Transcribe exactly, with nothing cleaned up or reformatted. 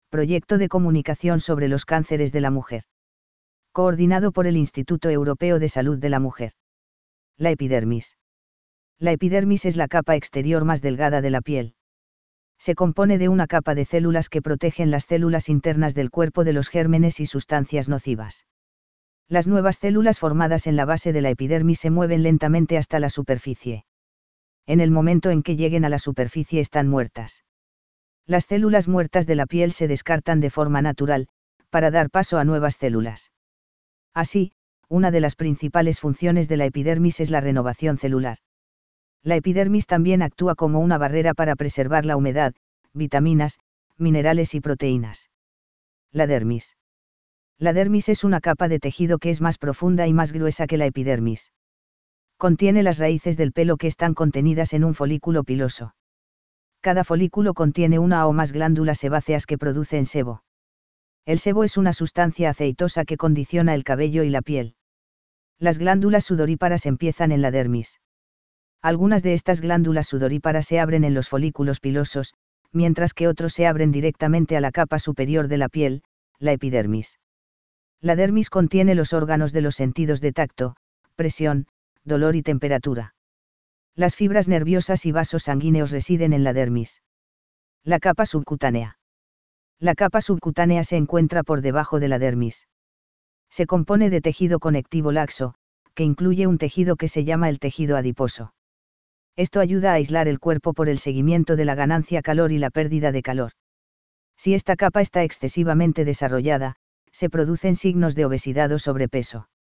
Proyecto de comunicación sobre los cánceres de la mujer. Coordinado por el Instituto Europeo de Salud de la Mujer. La epidermis. La epidermis es la capa exterior más delgada de la piel. Se compone de una capa de células que protegen las células internas del cuerpo de los gérmenes y sustancias nocivas. Las nuevas células formadas en la base de la epidermis se mueven lentamente hasta la superficie. En el momento en que lleguen a la superficie están muertas. Las células muertas de la piel se descartan de forma natural, para dar paso a nuevas células. Así, una de las principales funciones de la epidermis es la renovación celular. La epidermis también actúa como una barrera para preservar la humedad, vitaminas, minerales y proteínas. La dermis. La dermis es una capa de tejido que es más profunda y más gruesa que la epidermis. Contiene las raíces del pelo que están contenidas en un folículo piloso. Cada folículo contiene una o más glándulas sebáceas que producen sebo. El sebo es una sustancia aceitosa que condiciona el cabello y la piel. Las glándulas sudoríparas empiezan en la dermis. Algunas de estas glándulas sudoríparas se abren en los folículos pilosos, mientras que otros se abren directamente a la capa superior de la piel, la epidermis. La dermis contiene los órganos de los sentidos de tacto, presión, dolor y temperatura. Las fibras nerviosas y vasos sanguíneos residen en la dermis. La capa subcutánea. La capa subcutánea se encuentra por debajo de la dermis. Se compone de tejido conectivo laxo, que incluye un tejido que se llama el tejido adiposo. Esto ayuda a aislar el cuerpo por el seguimiento de la ganancia calor y la pérdida de calor. Si esta capa está excesivamente desarrollada, se producen signos de obesidad o sobrepeso.